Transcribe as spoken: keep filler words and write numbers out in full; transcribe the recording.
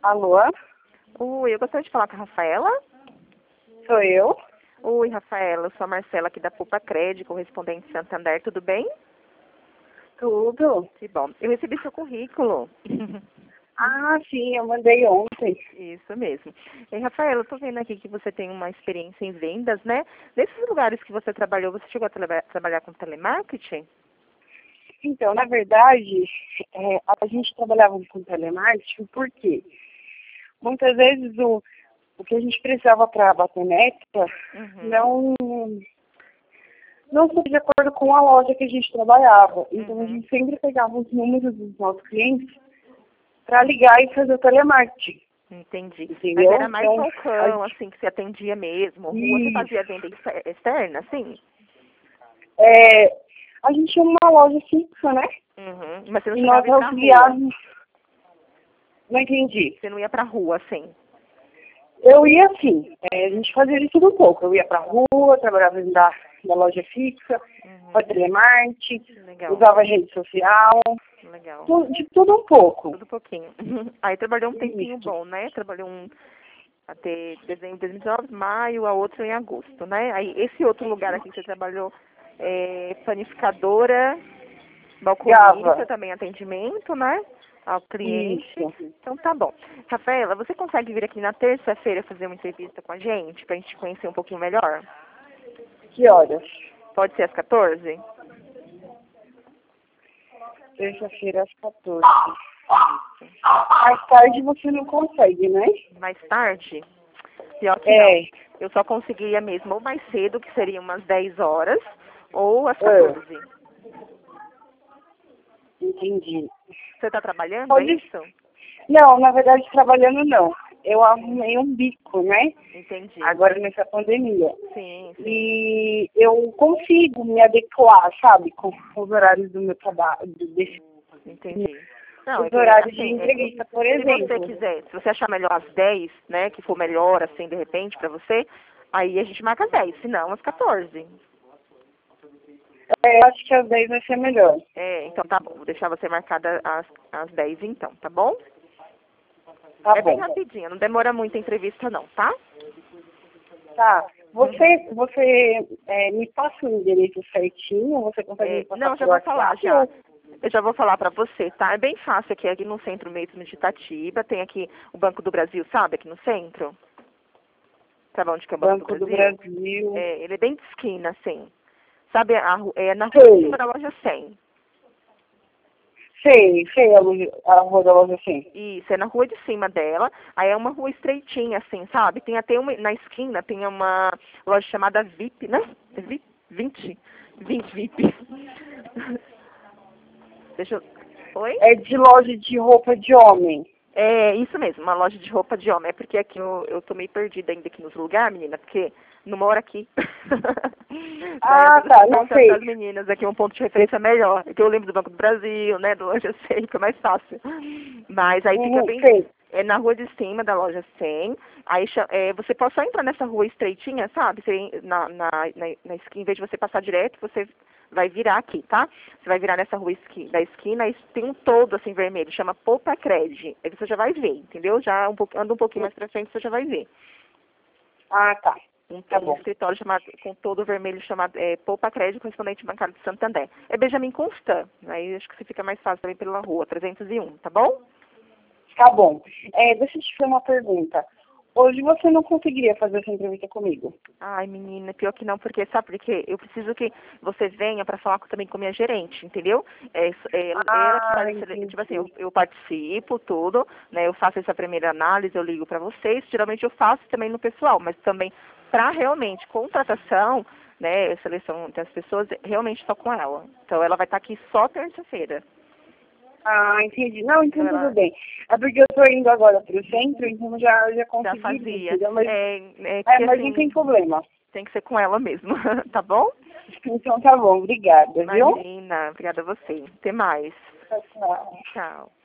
Alô? Oi, eu gostaria de falar com a Rafaela. Sou eu? Oi, Rafaela, eu sou a Marcela aqui da Poupa Crédito, correspondente de Santander, tudo bem? Tudo. Que bom. Eu recebi seu currículo. Ah, sim, eu mandei ontem. Isso mesmo. E, Rafaela, eu tô vendo aqui que você tem uma experiência em vendas, né? Nesses lugares que você trabalhou, você chegou a traba- trabalhar com telemarketing? Então, na verdade, é, a gente trabalhava com telemarketing porque muitas vezes o, o que a gente precisava para bater meta Uhum. não, não foi de acordo com a loja que a gente trabalhava. Então, a Uhum. gente sempre pegava os números dos nossos clientes para ligar e fazer o telemarketing. Entendi. Mas Entendeu? era mais Então, balcão, a, assim, que você atendia mesmo. Rua, você fazia venda exter- externa, assim? é, a gente tinha uma loja fixa, né? Uhum. Mas você não E chegava nós a ir pra rua. auxiliávamos. Não entendi. Você não ia pra rua, assim. Eu ia assim, é, a gente fazia de tudo um pouco. Eu ia pra rua, trabalhava dentro da, da loja fixa, Uhum. fazia telemarketing, Legal, usava rede social, legal. tu- de tudo um pouco. Tudo pouquinho. Aí trabalhou um tempinho Isso. bom, né? Trabalhou um até dezembro de dois mil e dezenove, maio, a outra em agosto, né? Aí esse outro lugar aqui que você trabalhou, é, panificadora, balconista, Gava. também atendimento, né? Ao cliente. Isso. Então tá bom. Rafaela, você consegue vir aqui na terça-feira fazer uma entrevista com a gente, pra gente conhecer um pouquinho melhor? Que horas? Pode ser às quatorze? Terça-feira às quatorze. Mais tarde você não consegue, né? Mais tarde? Pior que É. não. Eu só conseguiria mesmo ou mais cedo, que seria umas dez horas, ou às É. quatorze. Entendi. Você está trabalhando, é Pode. isso? Não, na verdade, trabalhando não. Eu arrumei um bico, né? Entendi. Agora nessa pandemia. Sim, sim. E eu consigo me adequar, sabe, com os horários do meu trabalho, desse, Entendi. Não, é os que, horários de assim, é- entrevista, por se você exemplo. quiser, se você achar melhor às dez, né, que for melhor, assim, de repente, pra você, aí a gente marca às dez, se não, às quatorze. É, eu acho que às dez vai ser melhor. É, então tá bom, vou deixar você marcada às, às dez então, tá bom? Tá É bem bom. rapidinho, não demora muito a entrevista não, tá? Tá. Você, você é, me passa o endereço certinho, você consegue me É, passar não, já pelo vou falar WhatsApp? já. Ou... Eu já vou falar pra você, tá? É bem fácil aqui, aqui no centro mesmo de Itatiba. Tem aqui o Banco do Brasil, sabe? Aqui no centro. Sabe onde que é o Banco, Banco do do Brasil? Brasil. É, ele é bem de esquina, assim. Sabe, a, ru- é na rua de Sei, cima da loja cem. sei, sei a, loja- a rua da loja assim. Isso, é na rua de cima dela. Aí é uma rua estreitinha, assim, sabe? Tem até uma, na esquina tem uma loja chamada V I P, né? É V I P? vinte? vinte V I P. Deixa eu... Oi? É de loja de roupa de homem. É isso mesmo, uma loja de roupa de homem. É porque aqui eu, eu tô meio perdida ainda aqui nos lugares, menina, porque não moro aqui. Ah, Daí tá, eu tô não contando sei. das meninas aqui um ponto de referência melhor. É que eu lembro do Banco do Brasil, né, do Loja cem, fica mais fácil. Mas aí fica Uhum, bem... sei. É na rua de cima da loja cem. Aí cha- é, você pode só entrar nessa rua estreitinha, sabe? Você, na, na, na, na esquina, em vez de você passar direto, você vai virar aqui, tá? Você vai virar nessa rua esqui, da esquina e tem um todo assim vermelho, chama Poupa Crédito. Aí você já vai ver, entendeu? Já um pouco, anda um pouquinho mais pra frente, você já vai ver. Ah, tá. Um, Tá um bom. escritório chamado, com todo vermelho chamado é, Poupa Crédito, correspondente bancário de Santander. É Benjamin Constant. Aí acho que você fica mais fácil também pela rua, trezentos e um, tá bom? Tá bom. É, deixa eu te fazer uma pergunta. Hoje você não conseguiria fazer essa entrevista comigo? Ai, menina, pior que não, porque sabe por quê? Eu preciso que você venha para falar com- também com a minha gerente, entendeu? É, é, ela que Ah, faz, entendi. tipo assim, eu, eu participo, tudo, né? Eu faço essa primeira análise, eu ligo para vocês, geralmente eu faço também no pessoal, mas também para realmente contratação, né, seleção das pessoas, realmente só com ela. Então ela vai estar aqui só terça-feira. Ah, entendi. Não, então tudo Ela bem. É porque eu tô indo agora pro centro, então já, já já consegui, fazia. entendeu? Mas, É, é é, que mas não tem assim, problema. tem que ser com ela mesmo, tá bom? Então tá bom, obrigada, viu? Imagina, obrigada a você. Até mais. Tchau, tchau. Tchau.